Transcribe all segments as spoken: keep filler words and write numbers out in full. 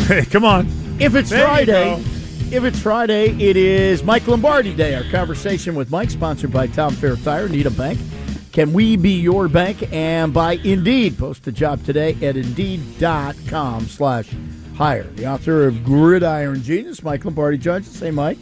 Hey, come on. If it's There you Friday, go. if it's Friday, it is Mike Lombardi Day. Our conversation with Mike, sponsored by Tom Fair Tire, Needham Bank. Can we be your bank? And by Indeed. Post a job today at Indeed.com slash hire. The author of Gridiron Genius, Mike Lombardi joins us. Hey, Mike.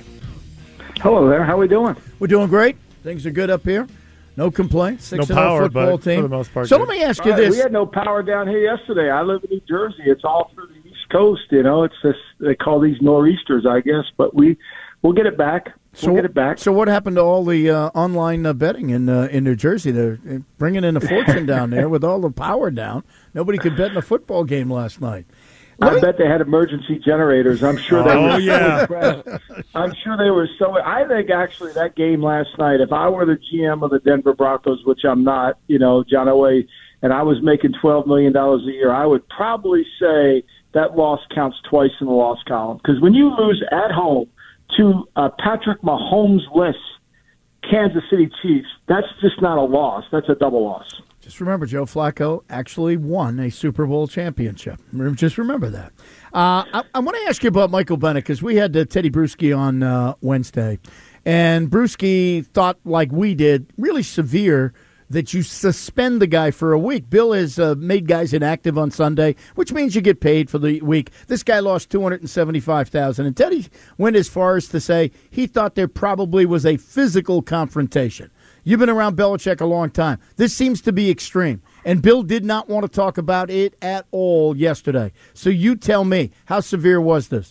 Hello there. How we doing? We're doing great. Things are good up here. No complaints. Six No and oh power, football but team. for the most part, so good. let me ask you All right, this. we had no power down here yesterday. I live in New Jersey. It's all through the East Coast. You know, it's this. They call these nor'easters, I guess. But we, we'll get it back. We'll so, get it back. So what happened to all the uh, online uh, betting in uh, in New Jersey? They're bringing in a fortune down there with all the power down. Nobody could bet in a football game last night. Let I me- bet they had emergency generators. I'm sure they Oh, were yeah. so impressed. I'm sure they were so. I think actually that game last night, if I were the G M of the Denver Broncos, which I'm not, you know, John Elway, and I was making twelve million dollars a year, I would probably say that loss counts twice in the loss column. Because when you lose at home to uh, Patrick Mahomes-less Kansas City Chiefs, that's just not a loss. That's a double loss. Just remember, Joe Flacco actually won a Super Bowl championship. Just remember that. Uh, I, I want to ask you about Michael Bennett, because we had uh, Teddy Bruschi on uh, Wednesday, and Bruschi thought, like we did, really severe, that you suspend the guy for a week. Bill has uh, made guys inactive on Sunday, which means you get paid for the week. This guy lost two hundred seventy-five thousand dollars, and Teddy went as far as to say he thought there probably was a physical confrontation. You've been around Belichick a long time. This seems to be extreme. And Bill did not want to talk about it at all yesterday. So you tell me, how severe was this?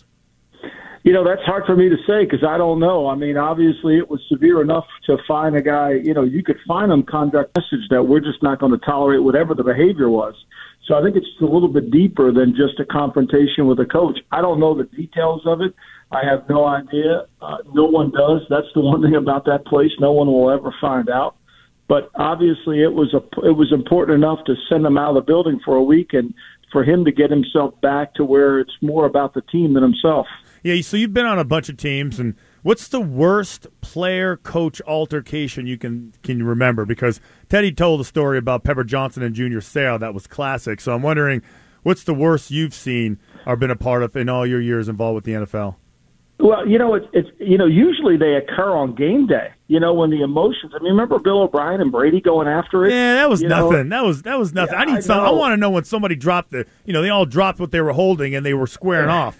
You know, that's hard for me to say because I don't know. I mean, obviously it was severe enough to fine a guy. You know, you could fine him conduct message that we're just not going to tolerate whatever the behavior was. So I think it's a little bit deeper than just a confrontation with a coach. I don't know the details of it. I have no idea. Uh, no one does. That's the one thing about that place. No one will ever find out. But obviously, it was a it was important enough to send him out of the building for a week and for him to get himself back to where it's more about the team than himself. Yeah, so you've been on a bunch of teams, and what's the worst player-coach altercation you can can remember? Because Teddy told a story about Pepper Johnson and Junior Seau that was classic. So I'm wondering, what's the worst you've seen or been a part of in all your years involved with the N F L? Well, you know, it's it's you know, usually they occur on game day. You know, when the emotions. I mean, remember Bill O'Brien and Brady going after it? Yeah, that was You nothing. know? That was that was nothing. Yeah, I need I some. I know. want to know when somebody dropped the. You know, they all dropped what they were holding and they were squaring off.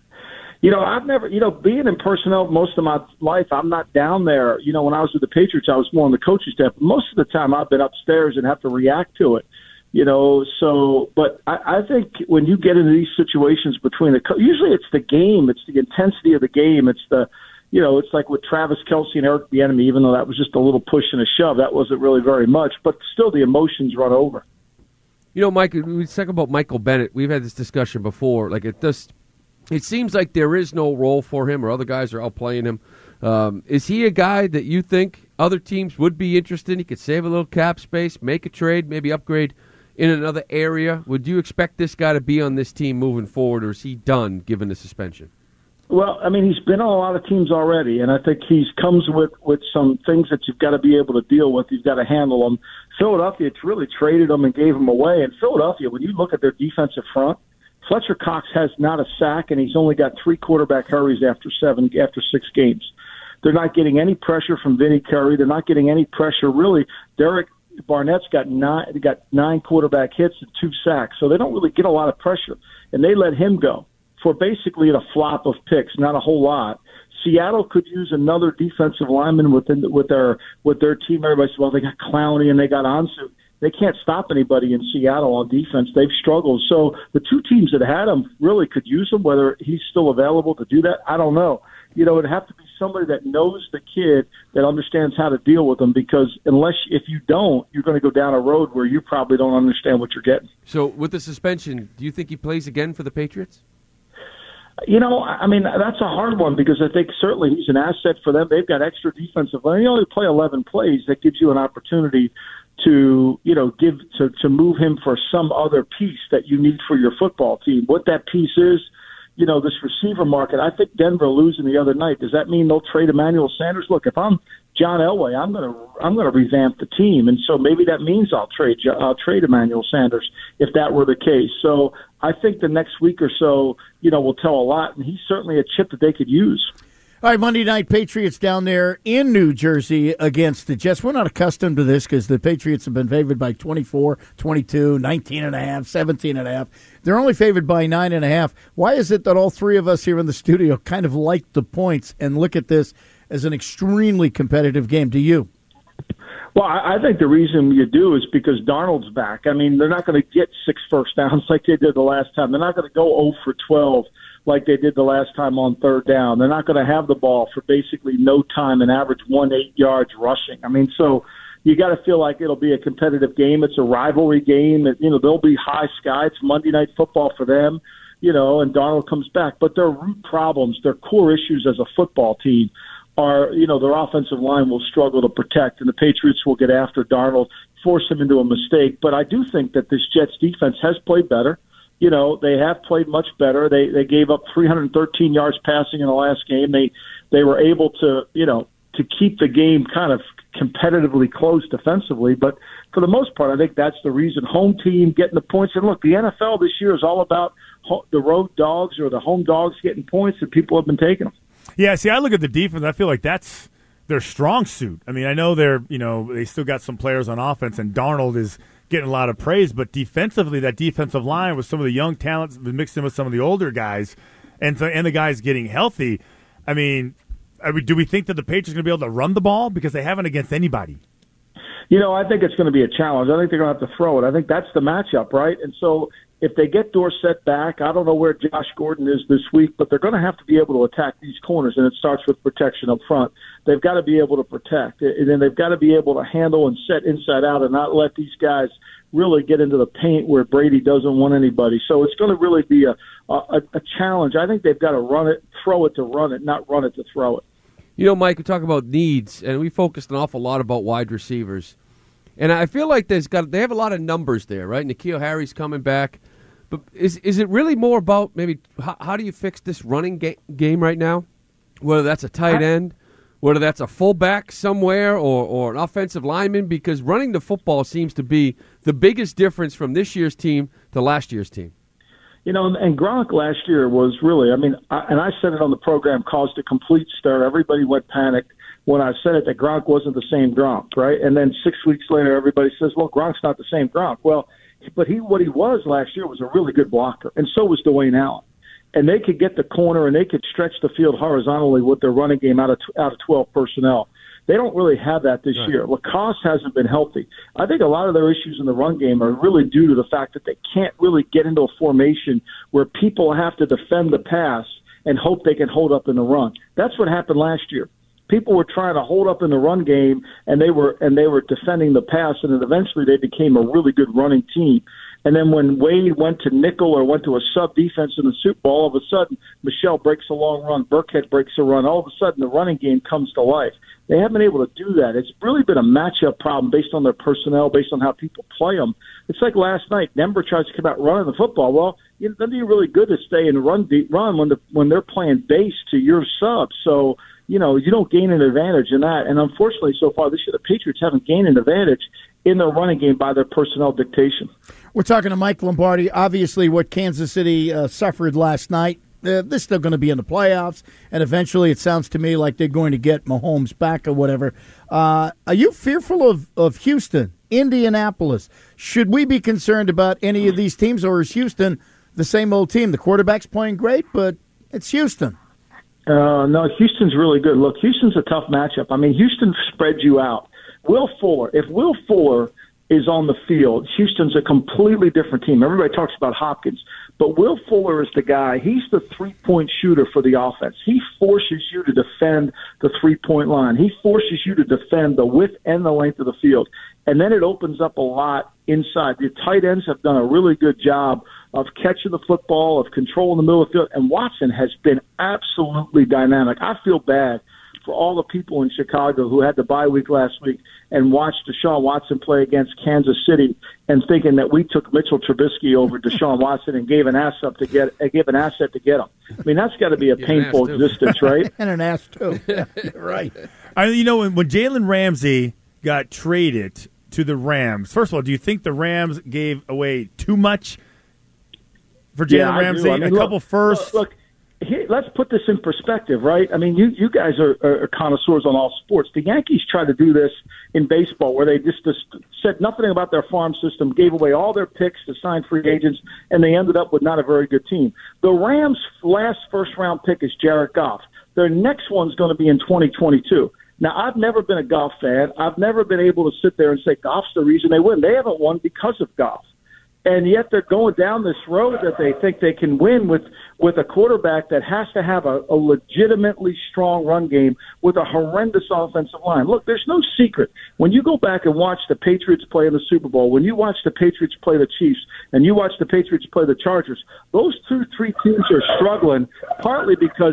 You know, I've never, you know, being in personnel most of my life, I'm not down there. You know, when I was with the Patriots, I was more on the coaching staff. Most of the time, I've been upstairs and have to react to it. You know, so, but I, I think when you get into these situations between the, co- usually it's the game, it's the intensity of the game, it's the, you know, it's like with Travis Kelce and Eric Bieniemy, even though that was just a little push and a shove, that wasn't really very much, but still the emotions run over. You know, Mike, we talk about Michael Bennett. We've had this discussion before. Like, it does, it seems like there is no role for him, or other guys are outplaying him. Um, is he a guy that you think other teams would be interested in? He could save a little cap space, make a trade, maybe upgrade in another area. Would you expect this guy to be on this team moving forward, or is he done given the suspension? Well, I mean, he's been on a lot of teams already, and I think he's comes with, with some things that you've got to be able to deal with. You've got to handle them. Philadelphia really traded them and gave them away. And Philadelphia, when you look at their defensive front, Fletcher Cox has not a sack, and he's only got three quarterback hurries after seven after six games. They're not getting any pressure from Vinny Curry. They're not getting any pressure, really. Derek Barnett's got nine got nine quarterback hits and two sacks, so they don't really get a lot of pressure. And they let him go for basically a flop of picks, not a whole lot. Seattle could use another defensive lineman within the, with their with their team. Everybody says, well, they got Clowney and they got Ansu. They can't stop anybody in Seattle on defense. They've struggled. So the two teams that had him really could use him. Whether he's still available to do that, I don't know. You know, it'd have to be somebody that knows the kid, that understands how to deal with him, because unless if you don't, you're going to go down a road where you probably don't understand what you're getting. So with the suspension, do you think he plays again for the Patriots? You know, I mean, that's a hard one because I think certainly he's an asset for them. They've got extra defensive line. You only play eleven plays. That gives you an opportunity to, you know, give to, to move him for some other piece that you need for your football team. What that piece is, you know, this receiver market. I think Denver losing the other night, does that mean they'll trade Emmanuel Sanders? Look, if I'm John Elway, I'm going to I'm going to revamp the team, and so maybe that means I'll trade I'll trade Emmanuel Sanders if that were the case. So I think the next week or so, you know, will tell a lot, and he's certainly a chip that they could use. All right, Monday night, Patriots down there in New Jersey against the Jets. We're not accustomed to this because the Patriots have been favored by twenty-four, twenty-two, nineteen and a half, seventeen and a half. They're only favored by nine and a half. Why is it that all three of us here in the studio kind of like the points and look at this as an extremely competitive game? Do you? Well, I think the reason you do is because Darnold's back. I mean, they're not going to get six first downs like they did the last time. They're not going to go oh for twelve like they did the last time on third down. They're not going to have the ball for basically no time and average one eight yards rushing. I mean, so you got to feel like it'll be a competitive game. It's a rivalry game. It, you know, there'll be high sky. It's Monday Night Football for them, you know, and Darnold comes back. But their root problems, their core issues as a football team are, you know, their offensive line will struggle to protect, and the Patriots will get after Darnold, force him into a mistake. But I do think that this Jets defense has played better. You know, they have played much better. They they gave up three hundred thirteen yards passing in the last game. They they were able to, you know, to keep the game kind of competitively close defensively. But for the most part, I think that's the reason. Home team getting the points. And look, the N F L this year is all about ho- the road dogs or the home dogs getting points, and people have been taking them. Yeah, see, I look at the defense. I feel like that's their strong suit. I mean, I know they're, you know, they still got some players on offense, and Darnold is getting a lot of praise, but defensively, that defensive line with some of the young talents mixed in with some of the older guys, and and the guys getting healthy. I mean, I mean, do we think that the Patriots are going to be able to run the ball because they haven't against anybody? You know, I think it's going to be a challenge. I think they're going to have to throw it. I think that's the matchup, right? And so if they get Dorsett back, I don't know where Josh Gordon is this week, but they're going to have to be able to attack these corners, and it starts with protection up front. They've got to be able to protect, and then they've got to be able to handle and set inside out and not let these guys really get into the paint where Brady doesn't want anybody. So it's going to really be a, a, a challenge. I think they've got to run it, throw it to run it, not run it to throw it. You know, Mike, we talk about needs, and we focused an awful lot about wide receivers. And I feel like there's got they have a lot of numbers there, right? N'Keal Harry's coming back. But is is it really more about maybe how, how do you fix this running ga- game right now? Whether that's a tight end, whether that's a fullback somewhere or, or an offensive lineman, because running the football seems to be the biggest difference from this year's team to last year's team. You know, and Gronk last year was really, I mean, I, and I said it on the program, caused a complete stir. Everybody went panicked when I said it that Gronk wasn't the same Gronk, right? And then six weeks later, everybody says, well, Gronk's not the same Gronk. Well, but he, what he was last year was a really good blocker, and so was Dwayne Allen. And they could get the corner, and they could stretch the field horizontally with their running game out of out of twelve personnel. They don't really have that this right. year. Lacoste hasn't been healthy. I think a lot of their issues in the run game are really due to the fact that they can't really get into a formation where people have to defend the pass and hope they can hold up in the run. That's what happened last year. People were trying to hold up in the run game, and they were and they were defending the pass, and then eventually they became a really good running team. And then when Wade went to nickel or went to a sub defense in the Super Bowl, all of a sudden Michelle breaks a long run, Burkhead breaks a run. All of a sudden the running game comes to life. They haven't been able to do that. It's really been a matchup problem based on their personnel, based on how people play them. It's like last night, Denver tries to come out running the football. Well, you know, that'd be really good to stay and run deep, run when the, when they're playing base to your sub. So, you know, you don't gain an advantage in that. And unfortunately, so far this year, the Patriots haven't gained an advantage in their running game by their personnel dictation. We're talking to Mike Lombardi. Obviously, what Kansas City uh, suffered last night, uh, they're still going to be in the playoffs, and eventually it sounds to me like they're going to get Mahomes back or whatever. Uh, are you fearful of, of Houston, Indianapolis? Should we be concerned about any of these teams, or is Houston the same old team? The quarterback's playing great, but it's Houston. Uh, no, Houston's really good. Look, Houston's a tough matchup. I mean, Houston spreads you out. Will Fuller, if Will Fuller is on the field, Houston's a completely different team. Everybody talks about Hopkins, but Will Fuller is the guy. He's the three-point shooter for the offense. He forces you to defend the three-point line. He forces you to defend the width and the length of the field. And then it opens up a lot inside. The tight ends have done a really good job of catching the football, of controlling the middle of the field, and Watson has been absolutely dynamic. I feel bad for all the people in Chicago who had the bye week last week and watched Deshaun Watson play against Kansas City and thinking that we took Mitchell Trubisky over Deshaun Watson and gave an ass up to get uh, give an asset to get him. I mean, that's got to be a yeah, painful existence, right? And an ass too. Yeah, right. I, you know, when, when Jalen Ramsey got traded to the Rams, first of all, do you think the Rams gave away too much for Jalen yeah, Ramsey? I mean, a look, couple firsts. Look, look here, let's put this in perspective, right? I mean, you, you guys are, are connoisseurs on all sports. The Yankees tried to do this in baseball where they just, just said nothing about their farm system, gave away all their picks to sign free agents, and they ended up with not a very good team. The Rams' last first-round pick is Jared Goff. Their next one's going to be in twenty twenty-two. Now, I've never been a Goff fan. I've never been able to sit there and say Goff's the reason they win. They haven't won because of Goff. And yet they're going down this road that they think they can win with, with a quarterback that has to have a, a legitimately strong run game with a horrendous offensive line. Look, there's no secret. When you go back and watch the Patriots play in the Super Bowl, when you watch the Patriots play the Chiefs, and you watch the Patriots play the Chargers, those two, three teams are struggling partly because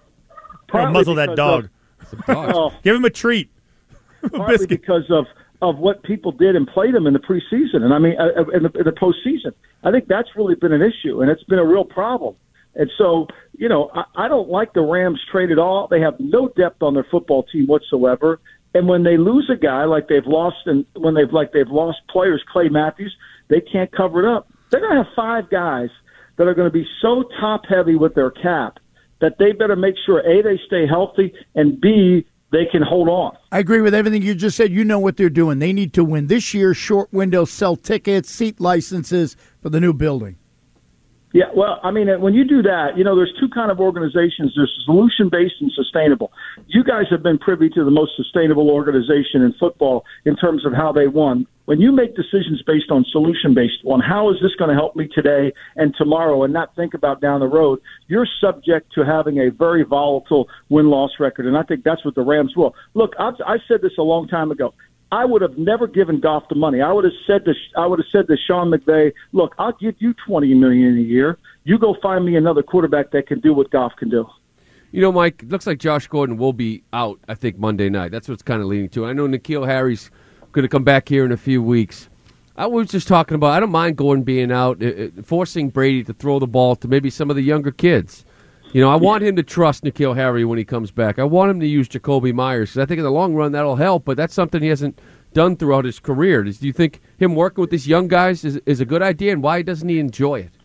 – partly muzzle that dog. Of, dog. uh, Give him a treat. partly Biscuit. because of – of what people did and played them in the preseason. And I mean, uh, in, the, in the postseason, I think that's really been an issue, and it's been a real problem. And so, you know, I, I don't like the Rams trade at all. They have no depth on their football team whatsoever. And when they lose a guy like they've lost, and when they've like they've lost players, Clay Matthews, they can't cover it up. They're going to have five guys that are going to be so top heavy with their cap that they better make sure A, they stay healthy, and B, they can hold on. I agree with everything you just said. You know what they're doing. They need to win this year. Short window, sell tickets, seat licenses for the new building. Yeah, well, I mean, when you do that, you know, there's two kind of organizations. There's solution-based and sustainable. You guys have been privy to the most sustainable organization in football in terms of how they won. When you make decisions based on solution-based, on how is this going to help me today and tomorrow and not think about down the road, you're subject to having a very volatile win-loss record, and I think that's what the Rams will. Look, I've, I said this a long time ago. I would have never given Goff the money. I would have said to I would have said to Sean McVay, "Look, I'll give you twenty million dollars a year. You go find me another quarterback that can do what Goff can do." You know, Mike, it looks like Josh Gordon will be out, I think, Monday night. That's what it's kind of leading to. I know N'Keal Harry's going to come back here in a few weeks. I was just talking about, I don't mind Gordon being out, uh, forcing Brady to throw the ball to maybe some of the younger kids. You know, I want him to trust N'Keal Harry when he comes back. I want him to use Jacoby Myers because I think in the long run that'll help, but that's something he hasn't done throughout his career. Do you think him working with these young guys is, is a good idea, and why doesn't he enjoy it?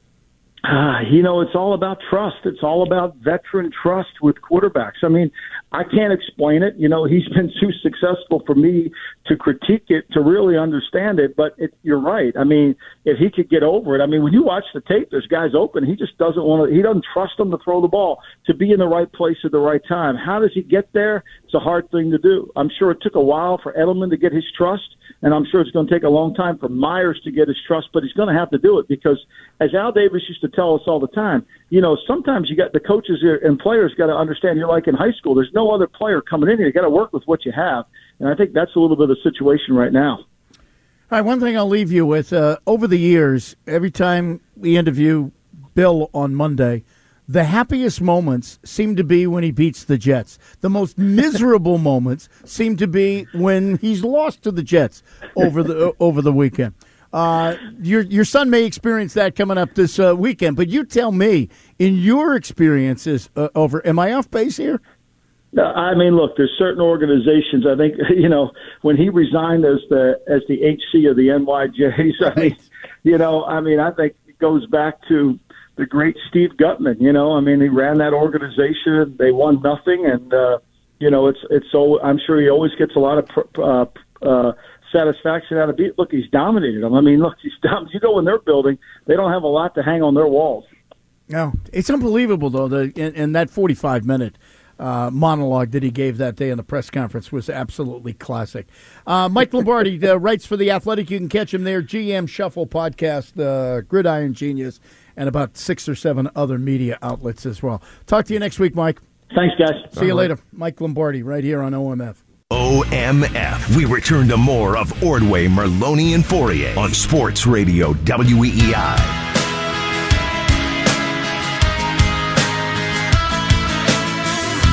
Uh, you know, it's all about trust. It's all about veteran trust with quarterbacks. I mean, I can't explain it. You know, he's been too successful for me to critique it, to really understand it. But it, you're right. I mean, if he could get over it. I mean, when you watch the tape, there's guys open. He just doesn't want to. He doesn't trust them to throw the ball, to be in the right place at the right time. How does he get there? It's a hard thing to do. I'm sure it took a while for Edelman to get his trust, and I'm sure it's going to take a long time for Myers to get his trust. But he's going to have to do it because, as Al Davis used to tell us all the time, you know, sometimes you got the coaches and players got to understand you're like in high school. There's no other player coming in here. You got to work with what you have. And I think that's a little bit of the situation right now. All right, one thing I'll leave you with, uh, over the years, every time we interview Bill on Monday, the happiest moments seem to be when he beats the Jets. The most miserable moments seem to be when he's lost to the Jets over the over the weekend. Uh, your your son may experience that coming up this uh, weekend, but you tell me, in your experiences uh, over, am I off base here? No, I mean, look, there's certain organizations. I think, you know, when he resigned as the as the H C of the N Y Js, I mean, you know, I mean, I think it goes back to the great Steve Gutman. You know, I mean, he ran that organization. They won nothing, and uh, you know, it's it's so. I'm sure he always gets a lot of uh, uh, satisfaction out of it. Look, he's dominated them. I mean, look, he's dom- you go in their building, they don't have a lot to hang on their walls. No, it's unbelievable though. The in, in that forty-five minute. Uh, monologue that he gave that day in the press conference was absolutely classic. Uh, Mike Lombardi uh, writes for The Athletic. You can catch him there. G M Shuffle podcast, uh, Gridiron Genius, and about six or seven other media outlets as well. Talk to you next week, Mike. Thanks, guys. See you later. Mike Lombardi right here on O M F. O M F. We return to more of Ordway, Merloni, and Fourier on Sports Radio W E E I.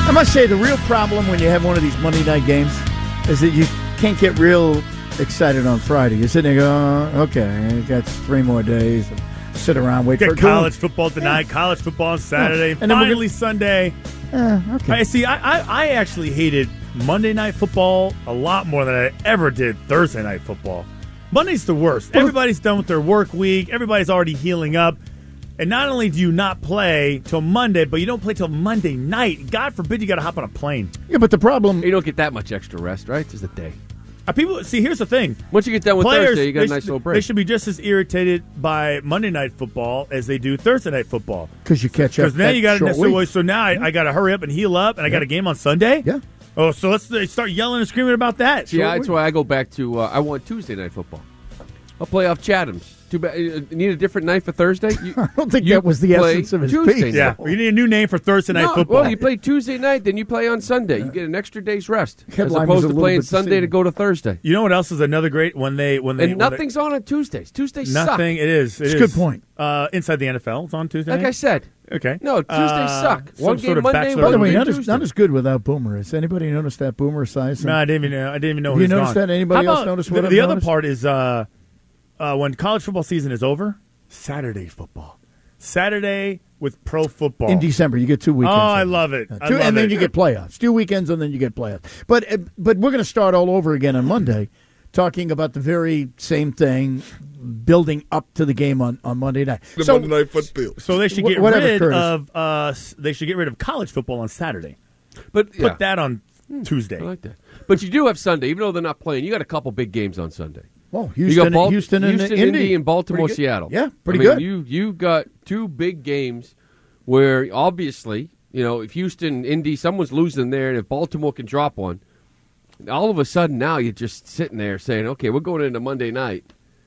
I must say, the real problem when you have one of these Monday night games is that you can't get real excited on Friday. You're sitting there going, oh, okay, got three more days. Sit around, wait Get for college going. football tonight, yeah. college football on Saturday, yeah. and then finally gonna, Sunday. Uh, okay. I see. I, I I actually hated Monday night football a lot more than I ever did Thursday night football. Monday's the worst. Well, everybody's done with their work week. Everybody's already healing up. And not only do you not play till Monday, but you don't play till Monday night. God forbid you got to hop on a plane. Yeah, but the problem... You don't get that much extra rest, right? Just a day. Uh, people, see, here's the thing. Once you get done with Players, Thursday, you got a nice should, little break. They should be just as irritated by Monday night football as they do Thursday night football. Because you catch up. Because now you got to so, so now I, I got to hurry up and heal up, and I got a game on Sunday. Yeah. Oh, so let's start yelling and screaming about that. Yeah, that's why I go back to. Uh, I want Tuesday night football. I'll play off Chatham's. Too bad. You need a different night for Thursday? You, I don't think that was the essence of his Tuesday piece. Yeah, you need a new name for Thursday night no, football. Well, you play Tuesday night, then you play on Sunday. You get an extra day's rest as Headline opposed was a to playing little bit Sunday deceiving. to go to Thursday. You know what else is another great when they when they And when nothing's they, on on Tuesdays. Tuesdays nothing. suck. It is. It It's a is. good point. Uh, inside the N F L, it's on Tuesday. Like night? I said. Okay. No, Tuesdays Uh, suck. some One sort game of Monday, bachelor By the one way, game not as, Tuesday. not as good without Boomer. Has anybody noticed that Boomer size? No, I didn't even know. I didn't even know. Have he you was noticed gone. that? Anybody How else about notice the, what I've the other noticed? part is uh, uh, when college football season is over, Saturday football. Saturday with pro football In December, you get two Oh, weekends. I love it. Uh, I two, love and then it. you get playoffs. Two weekends, and then you get playoffs. But uh, but we're going to start all over again on Monday, talking about the very same thing, building up to the game on, on Monday night. The so, Monday Night Football. So they should Wh- get whatever, rid Curtis. of uh, s- they should get rid of college football on Saturday. But Put yeah, that on Tuesday. I like that. But you do have Sunday, even though they're not playing. You got a couple big games on Sunday. well, You Houston, got Bal- Houston, and Houston, Indy. Indy, and Baltimore, Pretty good. Seattle. Yeah, pretty I mean, good. You you got two big games where obviously, you know, if Houston, Indy, someone's losing there, and if Baltimore can drop one, all of a sudden now you're just sitting there saying, okay, we're going into Monday night.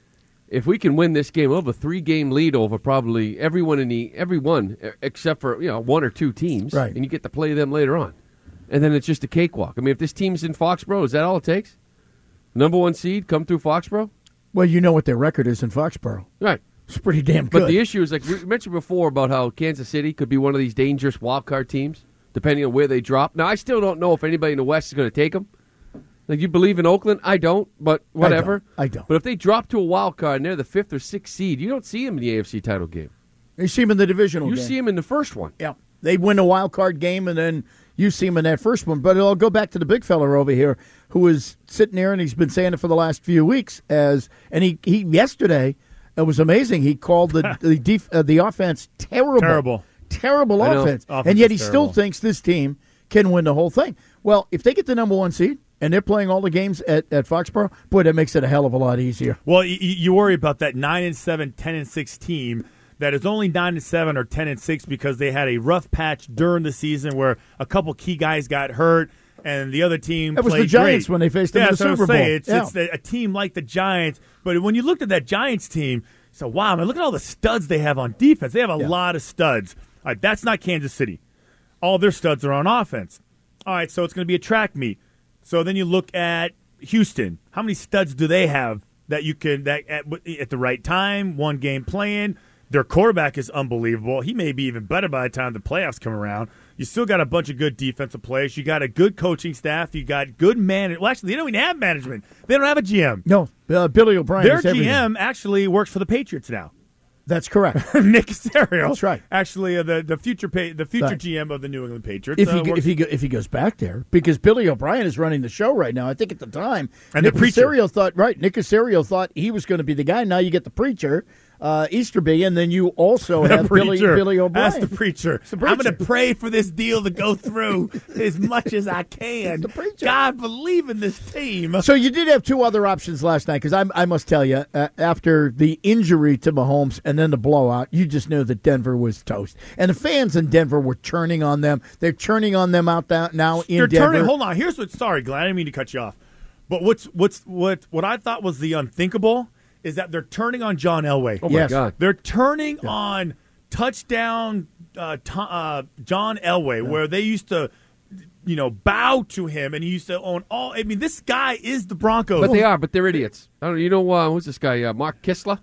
If we can win this game, we'll have a three-game lead over probably everyone in the everyone e- except for you know one or two teams, Right. and you get to play them later on, and then it's just a cakewalk. I mean, if this team's in Foxborough, is that all it takes? Number one seed, come through Foxborough, Well, you know what their record is in Foxborough. right? It's pretty damn good. But the issue is, like we mentioned before, about how Kansas City could be one of these dangerous wild card teams, depending on where they drop. Now, I still don't know if anybody in the West is going to take them. Like, you believe in Oakland? I don't, but whatever. I don't. But if they drop to a wild card and they're the fifth or sixth seed, you don't see them in the A F C title game. You see them in the divisional You game. see them in the first one. Yeah. They win a wild card game, and then you see him in that first one. But I'll go back to the big fella over here who is sitting there, and he's been saying it for the last few weeks. As And he, he yesterday, it was amazing. He called the the, def, uh, the offense terrible. Terrible. Terrible I know. offense. Offense And yet he is still terrible. thinks this team can win the whole thing. Well, if they get the number one seed, and they're playing all the games at, at Foxborough, boy, that makes it a hell of a lot easier. Well, you, you worry about that nine and seven, ten and six team that is only nine and seven or ten and six because they had a rough patch during the season where a couple key guys got hurt and the other team That was played the Giants great. when they faced them yeah, in the that's what I'm Super Bowl. saying. It's, Yeah. it's a, a team like the Giants, but when you looked at that Giants team, so wow, man, look at all the studs they have on defense. They have a Yeah. lot of studs. All right, that's not Kansas City. All their studs are on offense. All right, so it's going to be a track meet. So then you look at Houston. How many studs do they have that you can that at, at the right time, one game playing? Their quarterback is unbelievable. He may be even better by the time the playoffs come around. You still got a bunch of good defensive players. You got a good coaching staff. You got good management. Well, actually, they don't even have management. They don't have a G M. No, uh, Billy O'Brien Their is everything. G M actually works for the Patriots now. That's correct. Nick Caserio. That's right. Actually, uh, the the future pa- the future Right. G M of the New England Patriots. If uh, he go- works- if he go, if he goes back there, because Billy O'Brien is running the show right now. I think at the time, And Nick the preacher. Caserio thought right. Nick Caserio thought he was going to be the guy. Now you get the preacher, uh, Easterby, and then you also The have Billy preacher. Billy O'Brien. That's the preacher. the I'm going preacher. to pray for this deal to go through as much as I can. The preacher. God, believe in this team. So you did have two other options last night, because I, I must tell you, uh, after the injury to Mahomes and then the blowout, you just knew that Denver was toast, and the fans in Denver were churning on them. They're churning on them out that now in They're Denver. turning. Hold on. Here's what. Sorry, Glenn. I didn't mean to cut you off. But what's what's what what I thought was the unthinkable is that they're turning on John Elway. Oh my Yes. God! They're turning on touchdown uh, to, uh, John Elway, where they used to, you know, bow to him, and he used to own all. I mean, this guy is the Broncos. But they are, but they're idiots. I don't. You know uh, who's this guy? Uh, Mark Kistler.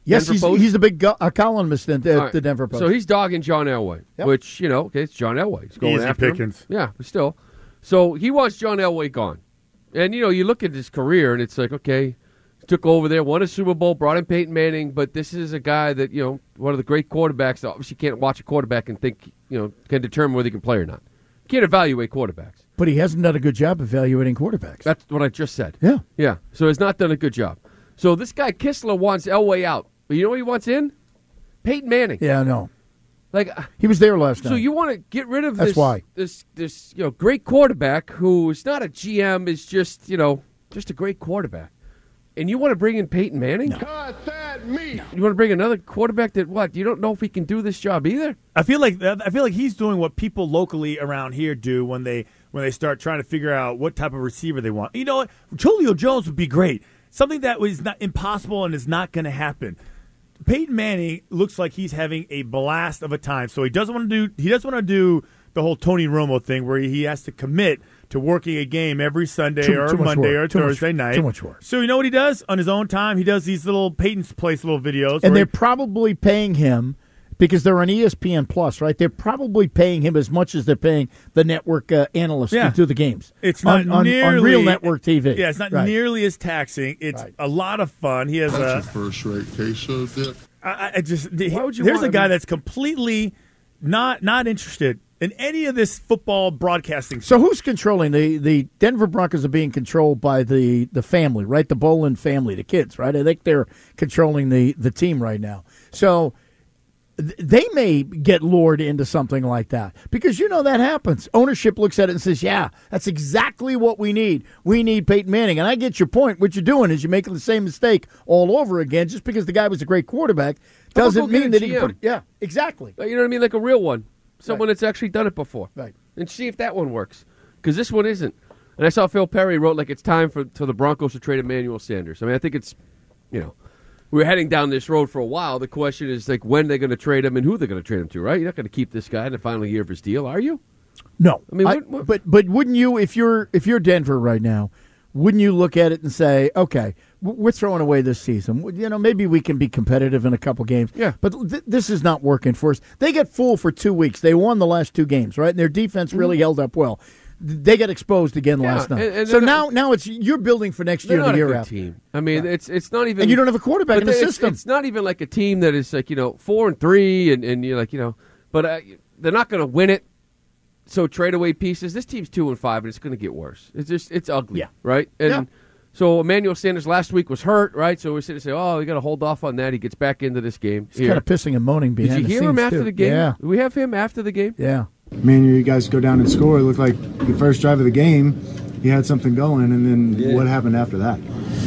Yes, Denver he's, Post? he's a big go- a columnist at the, All right. the Denver Post. So he's dogging John Elway, Yep. which, you know, okay, it's John Elway. He's going Easy after pickings. him. Yeah, but still. So he wants John Elway gone. And, you know, you look at his career, and it's like, okay, took over there, won a Super Bowl, brought in Peyton Manning, but this is a guy that, you know, one of the great quarterbacks that obviously can't watch a quarterback and think, you know, can determine whether he can play or not. Can't evaluate quarterbacks. but he hasn't done a good job evaluating quarterbacks. That's what I just said. Yeah. Yeah. So he's not done a good job. So this guy Kistler wants Elway out. But you know what he wants in? Peyton Manning. Yeah, I know. Like, He was there last night. so you want to get rid of That's this, why. this this you know great quarterback who is not a G M, is just you know just a great quarterback, and you want to bring in Peyton Manning? Cut that meat. You want to bring another quarterback that what? You don't know if he can do this job either. I feel like I feel like he's doing what people locally around here do when they when they start trying to figure out what type of receiver they want. You know what? Julio Jones would be great. Something that was not impossible and is not going to happen. Peyton Manning looks like he's having a blast of a time. So he doesn't want to do he doesn't want to do the whole Tony Romo thing where he has to commit to working a game every Sunday Too- or too much Monday work. or Too much- Thursday night. too much work. So you know what he does on his own time? He does these little Peyton's Place little videos. and where they're he- probably paying him because they're on E S P N Plus, right? They're probably paying him as much as they're paying the network uh, analysts Yeah. to do the games. It's not on, on, nearly on real network T V. Yeah, it's not Right. nearly as taxing. It's Right. a lot of fun. He has That's a. your first-rate case of dick. I, I just Why would you there's want a guy him? that's completely not not interested in any of this football broadcasting. So who's controlling the the Denver Broncos are being controlled by the the family, right? The Bolin family, the kids, right? I think they're controlling the the team right now. So th- they may get lured into something like that because you know that happens. Ownership looks at it and says, "Yeah, that's exactly what we need. We need Peyton Manning." And I get your point. What you're doing is you're making the same mistake all over again. Just because the guy was a great quarterback How about doesn't go get mean a that he G can M? put. Yeah, exactly. You know what I mean? Like a real one. Someone Right. that's actually done it before. Right. And see if that one works. Because this one isn't. And I saw Phil Perry wrote like it's time for, for the Broncos to trade Emmanuel Sanders. I mean, I think it's, you know, we're heading down this road for a while. The question is, like, when they're going to trade him and who they're going to trade him to, right? You're not going to keep this guy in the final year of his deal, are you? No, I mean, I- what- what- but but wouldn't you if you're if you're Denver right now? Wouldn't you look at it and say, okay, w- we're throwing away this season. W- You know, maybe we can be competitive in a couple games. Yeah. But th- this is not working for us. They got fooled for two weeks. They won the last two games, right? And their defense really held up well. Th- They got exposed again Mm-hmm. Yeah, last night. and- and so they're now not- now it's you're building for next They're year not and the a year good after. team. I mean, it's it's not even. And you don't have a quarterback but in the it's, system. It's not even like a team that is like you know four and three, and, and you're like you know, but uh, they're not going to win it. So trade away pieces. This team's two and five, and it's going to get worse. It's just it's ugly, Yeah. right? And Yeah. so Emmanuel Sanders last week was hurt, right? So we're sitting and say, oh, we got to hold off on that. He gets back into this game. He's kind of pissing and moaning Did behind you the hear him scenes, after too. the game? Yeah, Did we have him after the game? yeah. Man, you guys go down and score. It looked like the first drive of the game, you had something going, and then Yeah. what happened after that?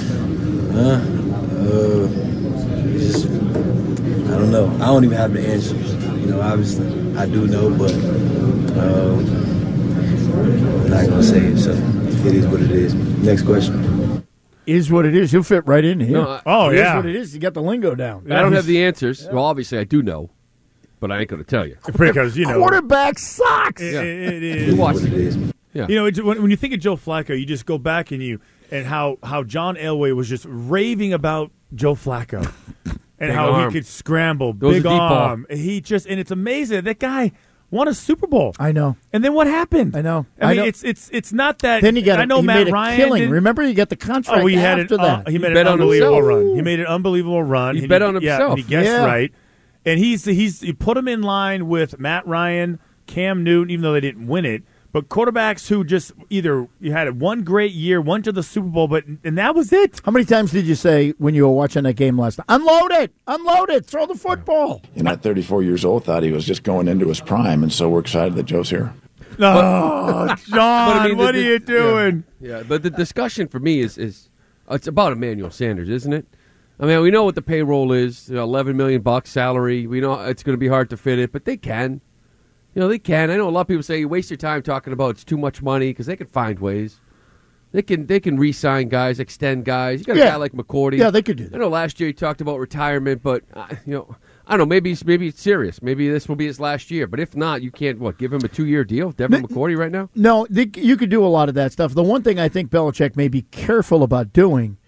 Uh, uh, just, I don't know. I don't even have the answers. You know, obviously, I do know, but uh, I'm not going to say it, so it is what it is. Next question. Is what it is. He'll fit right in here. No, I- Oh It is yeah, what it is. You got the lingo down. I don't have the answers. Well, obviously, I do know, but I ain't going to tell you. because you know Quarterback sucks. it, Yeah. it It is. is watch what it is. Yeah. You know, it's, when, when you think of Joe Flacco, you just go back and you and how how John Elway was just raving about Joe Flacco and Big how arm. he could scramble, Those big are deep ball. arm. He just and it's amazing that guy won a Super Bowl. I know. And then what happened? I know. I, I mean, know. it's it's it's not that. Then you got. I know he Matt made a Ryan. killing. did- Remember, you got the contract Oh, he had after an, that. uh, he made He an bet on unbelievable himself. run. He made an unbelievable run. He And bet on yeah, himself. and he guessed Yeah. right. And he's he's he put him in line with Matt Ryan, Cam Newton, even though they didn't win it. But quarterbacks who just either you had one great year, went to the Super Bowl, but and that was it. How many times did you say when you were watching that game last night? Unload it, unload it, throw the football. And at thirty-four years old, thought he was just going into his prime, and so we're excited that Joe's here. Oh, John, But I mean, what the- are you the- doing? Yeah. yeah, but the discussion for me is is it's about Emmanuel Sanders, isn't it? I mean, we know what the payroll is, you know, eleven million bucks salary. We know it's going to be hard to fit it, but they can. You know, they can. I know a lot of people say you waste your time talking about it's too much money because they can find ways. They can they can re-sign guys, extend guys. You got a Yeah. guy like McCourty. Yeah, they could do that. I know last year he talked about retirement, but uh, you know, I don't know. Maybe he's, maybe it's serious. Maybe this will be his last year. But if not, you can't what give him a two-year deal, Devin N- McCourty, right now. No, they, you could do a lot of that stuff. The one thing I think Belichick may be careful about doing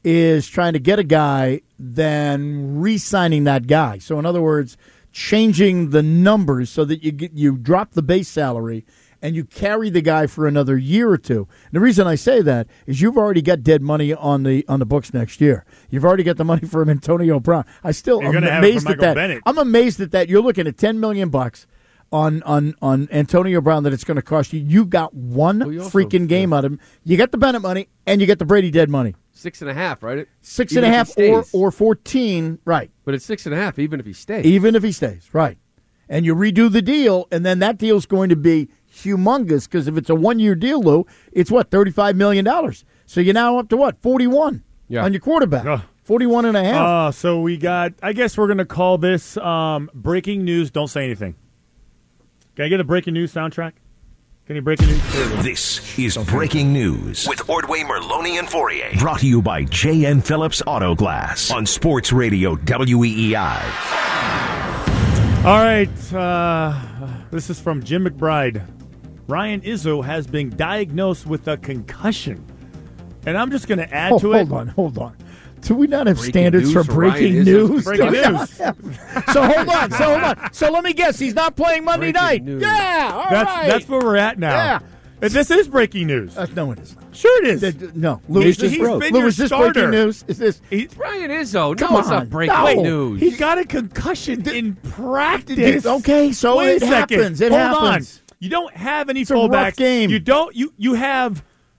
is trying to get a guy than re-signing that guy. So, in other words, changing the numbers so that you get, you drop the base salary and you carry the guy for another year or two. And the reason I say that is you've already got dead money on the on the books next year. You've already got the money from Antonio Brown. I still You're am gonna have it amazed for at Michael that. Bennett. I'm amazed at that. You're looking at ten million bucks on on on Antonio Brown that it's going to cost you. You got one Well, you also- freaking game out of him. You got the Bennett money and you get the Brady dead money. Six and a half, right? Six Even and a if half he or stays. or fourteen, right? But it's six and a half, even if he stays. Even if he stays, right? And you redo the deal, and then that deal's going to be humongous because if it's a one-year deal, Lou, it's what, thirty-five million dollars. So you're now up to what, forty-one Yeah. on your quarterback. Ugh. forty-one and a half. Uh, so we got, I guess we're going to call this um, breaking news. Don't say anything. Can I get a breaking news soundtrack? Can you breaking news? This is Breaking News with Ordway, Merloni, and Fourier. Brought to you by J N. Phillips Auto Glass on Sports Radio W E E I. All right. Uh, this is from Jim McBride. Ryan Izzo has been diagnosed with a concussion. And I'm just going to add Oh, to it. hold on, hold on. Do we not have Breaking standards news for for breaking Ryan Izzo's news? Breaking Do we not news. have- so hold on, so hold on. So let me guess, he's not playing Monday Breaking night. news. Yeah, all That's right. that's where we're at now. Yeah. And this is breaking news. Uh, no, it is not. Sure it is. Uh, No, Lou, He's- is this, he's Lou, been your is this starter. breaking news? Is this? He, Ryan Izzo. Come No, it's on. not breaking No. news. he got a concussion in practice. Okay, so Wait it a second. happens. It Hold happens. on. You don't have any It's a rough fullbacks. game. You don't. You you have.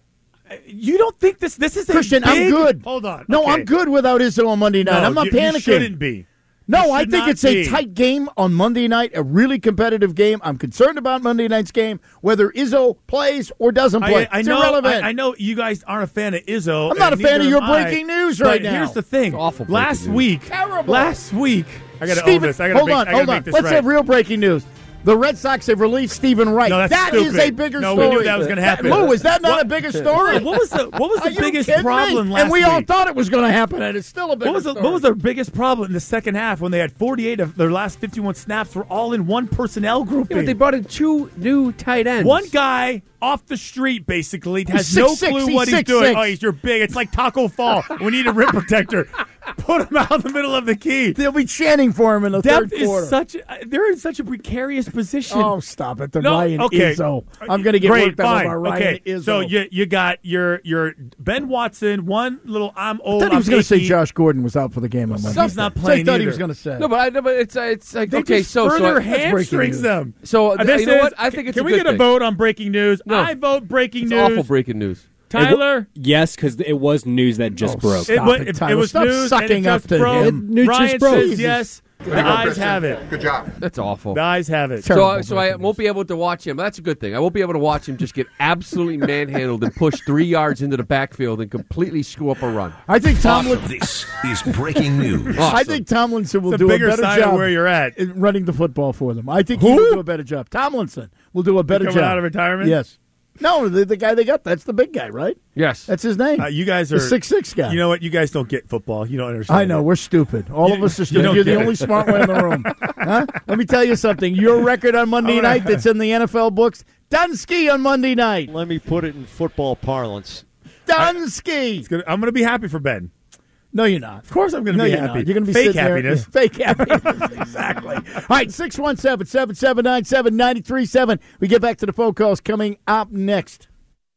You don't think this this is a Christian, I'm big- good. Hold on. No, Okay. I'm good without Izzo on Monday night. No, I'm not you, you panicking. shouldn't be. No, You I should think not it's a be. tight game on Monday night, a really competitive game. I'm concerned about Monday night's game, whether Izzo plays or doesn't play. I, I it's know. irrelevant. I, I know you guys aren't a fan of Izzo. I'm not and a fan neither of your am I. breaking news But right now. Here's the thing. It's awful breaking Last news. week. Terrible. Last week. I got to own Stephen, this. I gotta hold make, on, I hold gotta on. make this Let's right. have real breaking news. The Red Sox have released Stephen Wright. No, that's That is stupid. a bigger No, we story. knew that was gonna happen. Lou, is that not What- a bigger story? What was the What was Are the you biggest kidding problem me? last And we all week? thought it was going to happen, and it's still a bigger What was the story. What was their biggest problem in the second half when they had forty-eight of their last fifty-one snaps were all in one personnel Yeah, grouping? but they brought in two new tight ends. One guy off the street basically has He's no six, six. clue He's what he's six, doing. six. Oh, he's you're big. It's like Taco Fall. We need a rim protector. Put him out in the middle of the key. They'll be chanting for him in the Depth third quarter. is such. A, they're in such a precarious position. Oh, stop it. The No, Ryan okay. Izzo. I'm going to get Great, worked up fine. about Ryan okay. Izzo. So you you got your your Ben Watson, one little I'm I old. thought he was I'm going to say achy. Josh Gordon was out for the game on Monday. He's not So I playing thought he was either. going to say. No, but I know, but it's uh, it's like They okay, just so so further I, breaking hamstrings news. them. so Uh, uh, this you know is- what? I think it's Can a we good get a thing. vote on breaking news? No. I vote breaking It's news. awful breaking news. Tyler. Yes, because it was news that just Oh, broke. stop It, wa- it, it, Tyler. it was Stop news sucking and it up just to broke. him. News just Ryan broke. says yes. The eyes have it. Good job. That's awful. The eyes have it. So, Terrible uh, so I breaking won't be able to watch him. That's a good thing. I won't be able to watch him just get absolutely manhandled and push three yards into the backfield and completely screw up a run. I think Tomlin. This is Breaking News. I think Tomlinson will It's a do a bigger better side job of where you're at. in running the football for them. I think he Who? will do a better job. Tomlinson will do a better Coming job. out of retirement? Yes. No, the, the guy they got, that's the big guy, right? Yes. That's his name. Uh, you guys the are six six guy. You know what? You guys don't get football. You don't understand. I know, it. we're stupid. All You- of us are you stupid. don't You're the get it. only smart one in the room. Huh? Let me tell you something. Your record on Monday I'm gonna- night that's in the N F L books, Dunsky on Monday night. Let me put it in football parlance. Dunsky. It's gonna, I'm going to be happy for Ben. No, you're not. Of course, I'm going to No, be you're happy. not. You're going to be fake sitting there- happiness. yeah, fake happiness. Exactly. All right, six one seven, seven seven nine, seven nine three seven. We get back to the phone calls coming up next.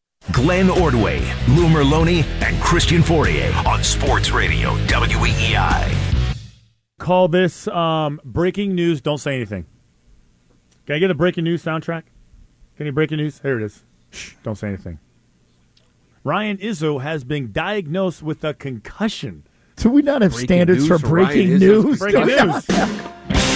Glenn Ordway, Lou Merloni, and Christian Fourier on Sports Radio W E E I. Call this um, breaking news. Don't say anything. Can I get a breaking news soundtrack? Can you breaking news? Here it is. Shh, don't say anything. Ryan Izzo has been diagnosed with a concussion. Do we not have Breaking standards news for for breaking Ryan Izzo's news? Breaking Do we news. not?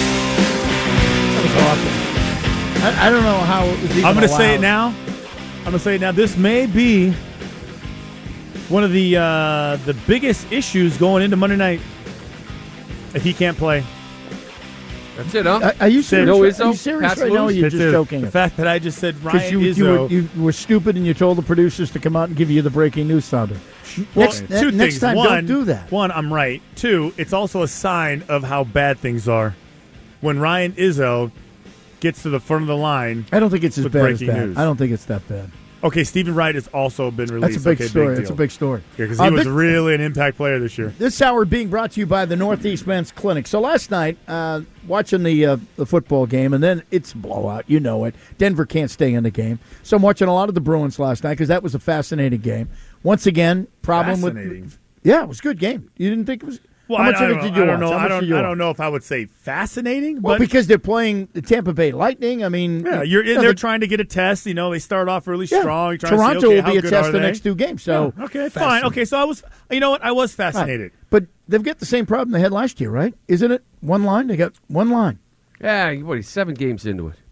That was awesome. I, I don't know how it was even I'm going to say allowed. it now. I'm going to say it now. This may be one of the uh, the biggest issues going into Monday night if he can't play. That's it, huh? Are, are you serious? No Are Izzo? you serious Pass right now? Or are loose? you That's just it. joking? The fact that I just said Because Ryan you, Izzo. you, were, you were stupid and you told the producers to come out and give you the breaking news sounder. Well, next, two next things. time, one, don't do that. One, I'm right. Two, it's also a sign of how bad things are. When Ryan Izzo gets to the front of the line, I don't think it's as with bad as breaking that. news. I don't think it's that bad. Okay, Stephen Wright has also been released. That's a big okay, story. Big That's a big story. Yeah, because he Uh, was this- really an impact player this year. This hour being brought to you by the Northeast Men's Clinic. So last night, uh, watching the uh, the football game, and then it's a blowout. You know it. Denver can't stay in the game. So I'm watching a lot of the Bruins last night because that was a fascinating game. Once again, problem Fascinating. with yeah, it was a good game. You didn't think it was? Well, how I, much I of it don't, did you I don't watch? know. How I much don't. did you I watch? don't know if I would say fascinating, Well, but because they're playing the Tampa Bay Lightning. I mean, yeah, you're in you know, there the- trying to get a test. You know, they start off really yeah, strong. You're trying Toronto to see, okay, will how be a good test are the they? next two games. So Yeah, okay, fine. fascinating. Okay, so I was. You know what? I was fascinated. Right. But they've got the same problem they had last year, right? Isn't it one line? They got one line. Yeah, what? He's seven games into it.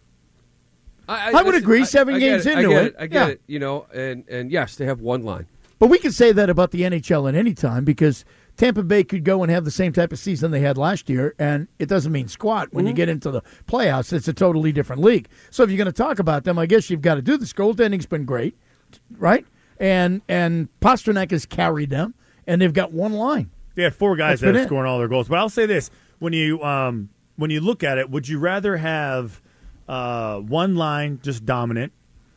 I would agree, seven I get games it, into I get it. it. I get Yeah. it. You know, and and yes, they have one line. But we can say that about the N H L at any time because Tampa Bay could go and have the same type of season they had last year, and it doesn't mean squat. When you get into the playoffs, it's a totally different league. So if you're going to talk about them, I guess you've got to do this. Goaltending's been great, right? And and Pasternak has carried them, and they've got one line. They have four guys That's that been are it. scoring all their goals. But I'll say this: when you um, when you look at it, would you rather have uh, one line just dominant,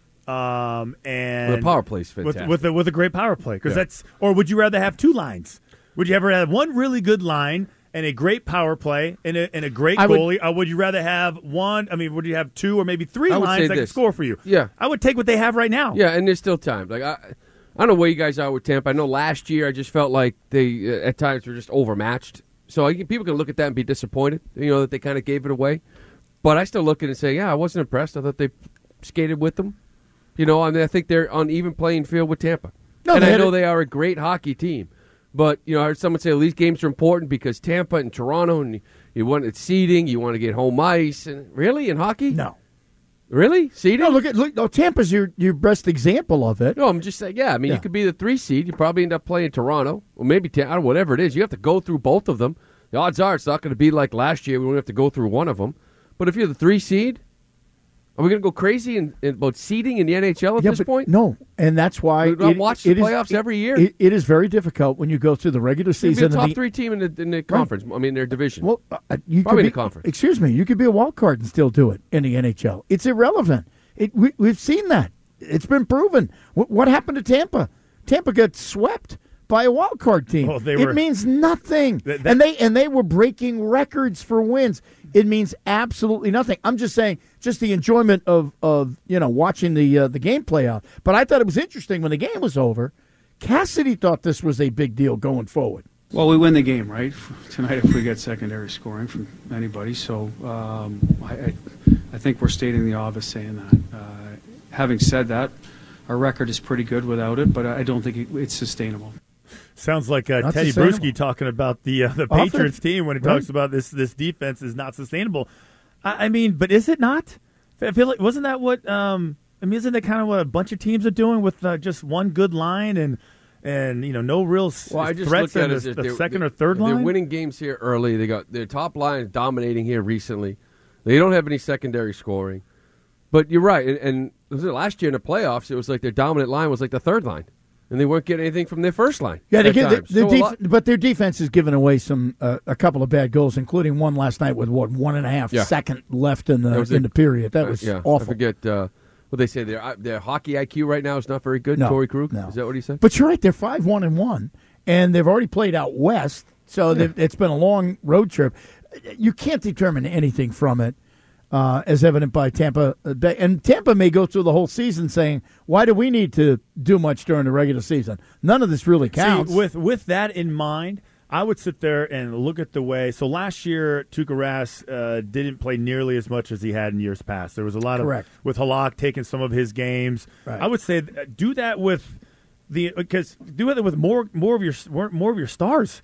um, and Well, the power play's with fantastic. with a, with a great power play? Because Yeah. that's, or would you rather have two lines? Would you ever have one really good line and a great power play and a, and a great I would- goalie, or would you rather have one? I mean, would you have two or maybe three I would say lines that can this. score for you? Yeah. I would take what they have right now. Yeah, and there's still time. Like I, I don't know where you guys are with Tampa. I know last year I just felt like they uh, at times were just overmatched. So I, people can look at that and be disappointed. You know that they kind of gave it away. But I still look at it and say, yeah, I wasn't impressed. I thought they skated with them. You know, I mean, I think they're on even playing field with Tampa. No, and they I had know a- they are a great hockey team. But, you know, I heard someone say, well, these games are important because Tampa and Toronto, and you, you want it seeding, you want to get home ice. And really, in hockey? No. Really? Seeding? No, look at look. No, Tampa's your your best example of it. No, I'm just saying, yeah, I mean, Yeah. you could be the three seed. You probably end up playing Toronto, or maybe Tam- I don't know, whatever it is. You have to go through both of them. The odds are it's not going to be like last year. We only have to go through one of them. But if you're the three seed, are we going to go crazy in, in, about seeding in the N H L at Yeah, this but point? No, and that's why We don't watch the playoffs every year. It, it is very difficult when you go through the regular You'd season. be a and top the- three team in the, in the conference. I mean, their division. Well, uh, you Probably could in be, the conference. Excuse me, you could be a wild card and still do it in the N H L. It's irrelevant. It, we, we've seen that. It's been proven. What, what happened to Tampa? Tampa got swept by a wild card team. Oh, they it were- means nothing. That- that- and they and they were breaking records for wins. It means absolutely nothing. I'm just saying, just the enjoyment of, of you know watching the uh, the game play out. But I thought it was interesting when the game was over. Cassidy thought this was a big deal going forward. Well, we win the game, right? Tonight, if we get secondary scoring from anybody. So um, I, I, I think we're stating the obvious saying that. Uh, having said that, our record is pretty good without it, but I don't think it, it's sustainable. Sounds like uh, Not Teddy sustainable. Bruschi talking about the uh, the Offense. Patriots team when he Right. talks about this this defense is not sustainable. I, I mean, but is it not? I feel like wasn't that what? Um, I mean, isn't that kind of what a bunch of teams are doing with uh, just one good line and and you know no real s- Well, I just threats look in at it the, as the they're- second they're- or third They're line. winning games here early. They got their top line is dominating here recently. They don't have any secondary scoring. But you're right. And, and was it last year in the playoffs, it was like their dominant line was like the third line, and they weren't getting anything from their first line. Yeah, they at get, times. the, the So a def- lot- but their defense has given away some uh, a couple of bad goals, including one last night with what one and a half Yeah. second left in That the was in it. the period. That Uh, was yeah, I awful. forget uh, what they say. Their uh, their hockey I Q right now is not very good. No, Torrey Krug, no. is that what he said? But you're right; they're five one and one, and they've already played out west. So they've it's been a long road trip. You can't determine anything from it, uh, as evident by Tampa Bay. And Tampa may go through the whole season saying, "Why do we need to do much during the regular season? None of this really counts." See, with with that in mind, I would sit there and look at the way. So last year, Tuukka Rask uh, didn't play nearly as much as he had in years past. There was a lot Correct. of with Halak taking some of his games. Right. I would say uh, do that with the because do it with more more of your more, more of your stars.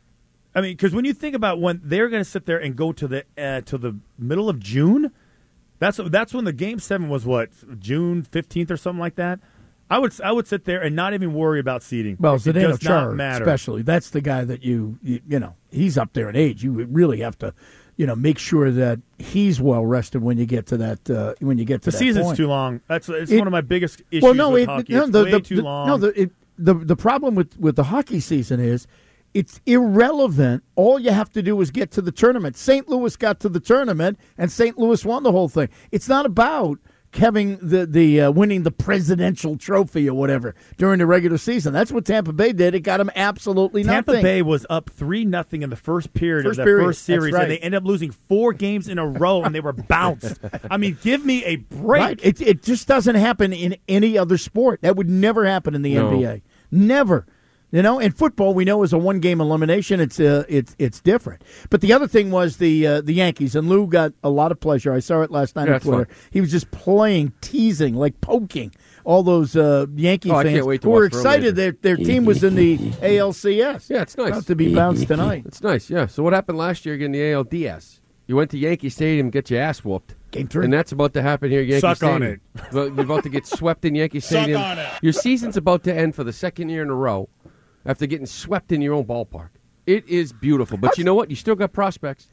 I mean, because when you think about when they're going to sit there and go to the uh, to the middle of June, that's that's when the game seven was what June fifteenth or something like that. I would I would sit there and not even worry about seeding. Well, it Zdeno does not Chara, matter. especially, that's the guy that you, you you know he's up there in age. You really have to, you know, make sure that he's well rested when you get to that uh, when you get to The that season's point. too long. That's it's It- one of my biggest issues well, no, with it, hockey. no, It's the, way the, too the- long. No, the, it, the the problem with, with the hockey season is it's irrelevant. All you have to do is get to the tournament. Saint Louis got to the tournament, and Saint Louis won the whole thing. It's not about having the the uh, winning the presidential trophy or whatever during the regular season. That's what Tampa Bay did. It got them absolutely Tampa nothing. Bay was up three nothing in the first period First of that period. first series, That's right. and they ended up losing four games in a row, and they were bounced. I mean, give me a break. Right. It it just doesn't happen in any other sport. That would never happen in the No. N B A. Never. You know, in football, we know is a one-game elimination. It's uh, it's it's different. But the other thing was the uh, the Yankees, and Lou got a lot of pleasure. I saw it last night Yeah, on it's Twitter. fun. He was just playing, teasing, like poking all those uh, Yankee Oh, I fans can't wait to who were watch Verlander. excited their their team was in the A L C S. Yeah, it's nice. About to be bounced tonight. It's nice, yeah. So what happened last year again, the A L D S? You went to Yankee Stadium, get your ass whooped. Game three. And that's about to happen here at Yankee Suck Stadium. on it. Well, You're about to get swept in Yankee Suck Stadium. on it. Your season's about to end for the second year in a row after getting swept in your own ballpark. It is beautiful. But you know what? You still got prospects.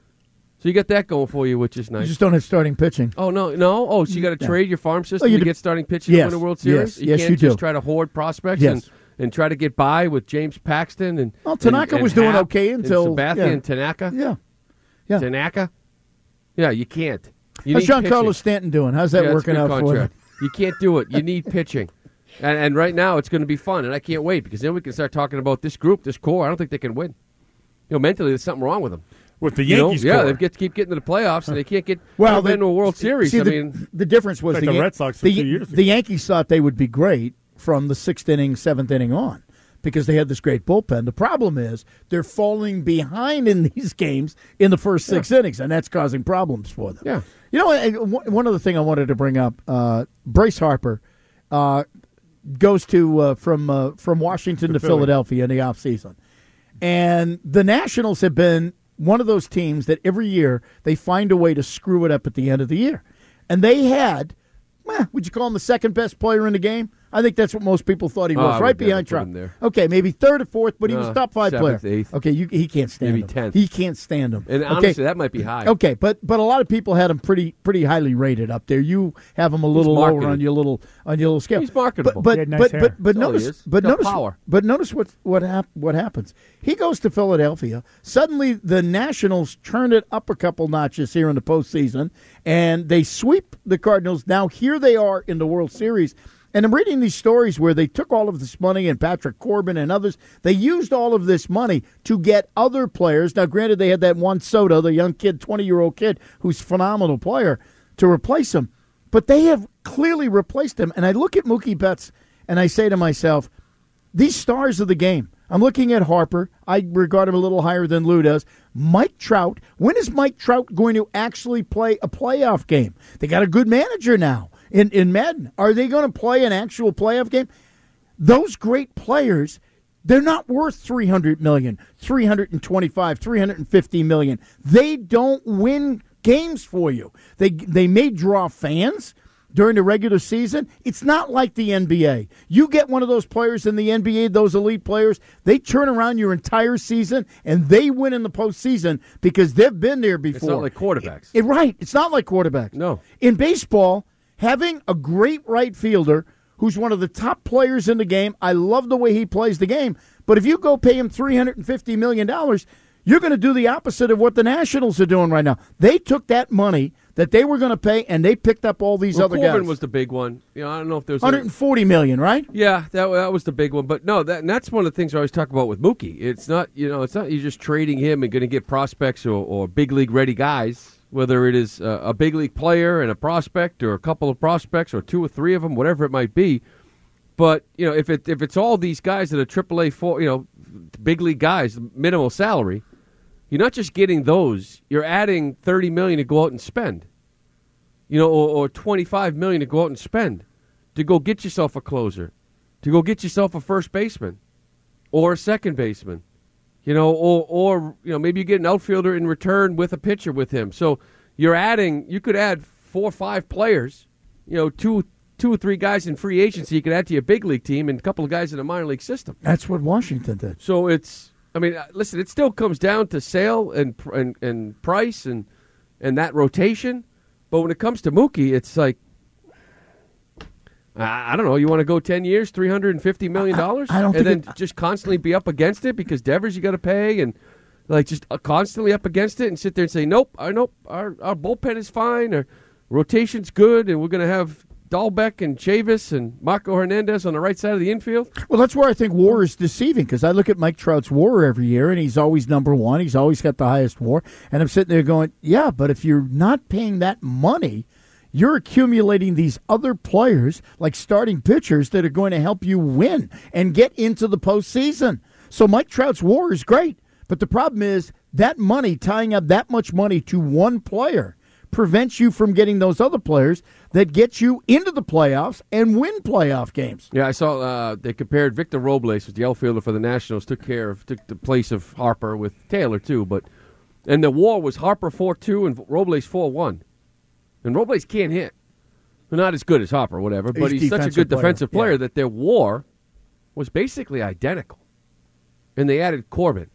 So you got that going for you, which is nice. You just don't have starting pitching. Oh, no, no. Oh, so you got to Yeah. trade your farm system Oh, you to d- get starting pitching Yes, to win a World yes, Series? yes, can't you just do. try to hoard prospects Yes. and, and try to get by with James Paxton and Well, Tanaka and, and was doing Happ okay and until- Sabathia yeah. and Tanaka. Yeah. Yeah. Tanaka. Yeah, you can't. You How's need John pitching. Carlos Stanton doing? How's that Yeah, that's a working good out for you? contract. You can't do it. You need pitching. And, and right now it's going to be fun, and I can't wait because then we can start talking about this group, this core. I don't think they can win. You know, mentally there's something wrong with them. With the You know? Yankees yeah, core. they get, keep getting to the playoffs, and they can't get Well, well, into a World Series. See, I the, mean, the difference was Like the, the Yan- Red Sox a the, few years ago. the Yankees thought they would be great from the sixth inning, seventh inning on because they had this great bullpen. The problem is they're falling behind in these games in the first six innings, and that's causing problems for them. Yeah. You know, and one one other thing I wanted to bring up, uh, Bryce Harper uh, goes to uh, from uh, from Washington to, To Philly. Philadelphia in the offseason. And the Nationals have been one of those teams that every year they find a way to screw it up at the end of the year. And they had, eh, would you call him the second best player in the game? I think that's what most people thought he Oh, was, I right would never behind put Trout. him there. Okay, maybe third or fourth, but he was No, top five seventh, player. eighth. Okay, you, he can't stand Maybe him. tenth. He can't stand him. and okay. honestly, that might be high. Okay, but but a lot of people had him pretty pretty highly rated up there. You have him a little lower marketed. on your little on your little scale. He's marketable. But He but had nice but, hair. but but That's all he notice is. but He's got notice power. but notice what what hap- what happens. He goes to Philadelphia. Suddenly, the Nationals turn it up a couple notches here in the postseason, and they sweep the Cardinals. Now here they are in the World Series. And I'm reading these stories where they took all of this money, and Patrick Corbin and others, they used all of this money to get other players. Now, granted, they had that Juan Soto, the young kid, twenty-year-old kid, who's a phenomenal player, to replace him. But they have clearly replaced him. And I look at Mookie Betts, and I say to myself, these stars of the game. I'm looking at Harper. I regard him a little higher than Lou does. Mike Trout. When is Mike Trout going to actually play a playoff game? They got a good manager now in, in Madden. Are they going to play an actual playoff game? Those great players, they're not worth three hundred million dollars, three hundred twenty-five, three hundred fifty million dollars. They don't win games for you. They they may draw fans during the regular season. It's not like the N B A. You get one of those players in the N B A, those elite players, they turn around your entire season and they win in the postseason because they've been there before. It's not like quarterbacks. It, right. It's not like quarterbacks. No. In baseball, having a great right fielder who's one of the top players in the game, I love the way he plays the game, but if you go pay him three hundred fifty million dollars, you're going to do the opposite of what the Nationals are doing right now. They took that money that they were going to pay, and they picked up all these well, other Corbin guys. was the big one. You know, I don't know if there's one hundred forty million dollars, right? Yeah, that that was the big one. But no, that and that's one of the things I always talk about with Mookie. It's not you know, it's not you're just trading him and going to get prospects or, or big league ready guys. Whether it is a, a big league player and a prospect, or a couple of prospects, or two or three of them, whatever it might be. But you know, if it if it's all these guys that are triple A four, you know, big league guys, minimal salary, you're not just getting those. You're adding thirty million to go out and spend. You know, or, or twenty-five million to go out and spend to go get yourself a closer, to go get yourself a first baseman or a second baseman, you know, or or you know maybe you get an outfielder in return with a pitcher with him. So you're adding, you could add four or five players, you know, two two or three guys in free agency you could add to your big league team and a couple of guys in a minor league system. That's what Washington did. So it's, I mean, listen, it still comes down to sale and and, and price and and that rotation. But when it comes to Mookie, it's like, I, I don't know, you want to go ten years, three hundred fifty million dollars? I- I don't And think then it- just constantly be up against it because Devers you got to pay and like just uh, constantly up against it and sit there and say, nope, our, nope, our, our bullpen is fine or rotation's good, and we're going to have Dahlbeck and Chavis and Marco Hernandez on the right side of the infield. Well, that's where I think WAR is deceiving, because I look at Mike Trout's WAR every year, and he's always number one. He's always got the highest WAR. And I'm sitting there going, yeah, but if you're not paying that money, you're accumulating these other players, like starting pitchers, that are going to help you win and get into the postseason. So Mike Trout's WAR is great, but the problem is that money, tying up that much money to one player, prevents you from getting those other players that get you into the playoffs and win playoff games. Yeah, I saw uh, they compared Victor Robles, who's the outfielder for the Nationals, took care of took the place of Harper with Taylor too, but and the WAR was Harper four two and Robles four one, and Robles can't hit, not as good as Harper, whatever, but he's, he's such a good player. defensive player yeah. that their WAR was basically identical, and they added Corbin.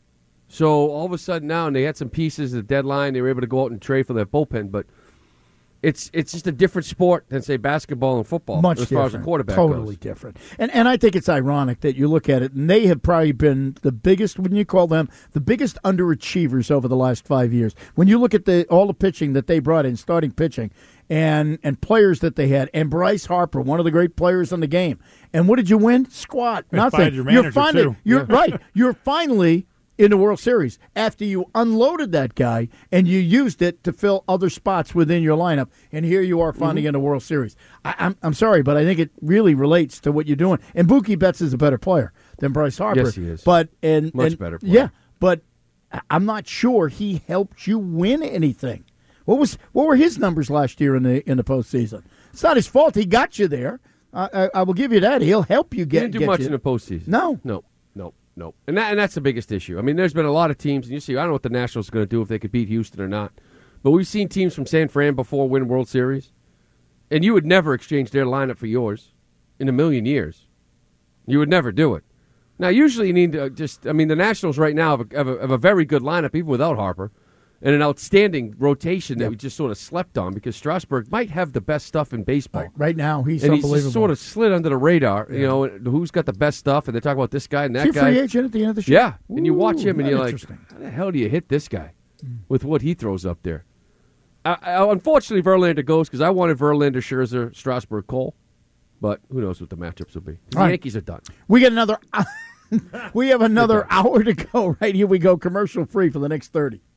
So all of a sudden now, and they had some pieces at the deadline, they were able to go out and trade for their bullpen, but it's it's just a different sport than, say, basketball and football Much as different. far as a quarterback Totally goes. different. And and I think it's ironic that you look at it, and they have probably been the biggest, when you call them, the biggest underachievers over the last five years. When you look at the all the pitching that they brought in, starting pitching, and and players that they had, and Bryce Harper, one of the great players in the game. And what did you win? Squat. You Nothing. fired your manager, you're finally, too. You're Yeah. right. You're finally in the World Series after you unloaded that guy and you used it to fill other spots within your lineup, and here you are finally Mm-hmm. in the World Series. I, I'm I'm sorry, but I think it really relates to what you're doing. And Mookie Betts is a better player than Bryce Harper. Yes, he is. But and Much and- better player. Yeah, but I'm not sure he helped you win anything. What was what were his numbers last year in the in the postseason? It's not his fault. He got you there. I, I, I will give you that. He'll help you get. He didn't do get much you. in the postseason. No, no, no, no, and that, and that's the biggest issue. I mean, there's been a lot of teams, and you see, I don't know what the Nationals are going to do if they could beat Houston or not, but we've seen teams from San Fran before win World Series, and you would never exchange their lineup for yours in a million years. You would never do it. Now, usually you need to just, I mean, the Nationals right now have a, have a, have a very good lineup, even without Harper, and an outstanding rotation that Yep. we just sort of slept on because Strasburg might have the best stuff in baseball. Right, right now, he's and he's unbelievable. just sort of slid under the radar. Yeah. You know, who's got the best stuff, and they talk about this guy and that Is he a guy. free agent at the end of the show? Yeah, and you watch Ooh, him, and not you're like, interesting. how the hell do you hit this guy with what he throws up there? I, I, unfortunately, Verlander goes because I wanted Verlander, Scherzer, Strasburg, Cole, but who knows what the matchups will be. The All right. Yankees are done. We get another. We have another hour to go. Right here we go, commercial free for the next thirty.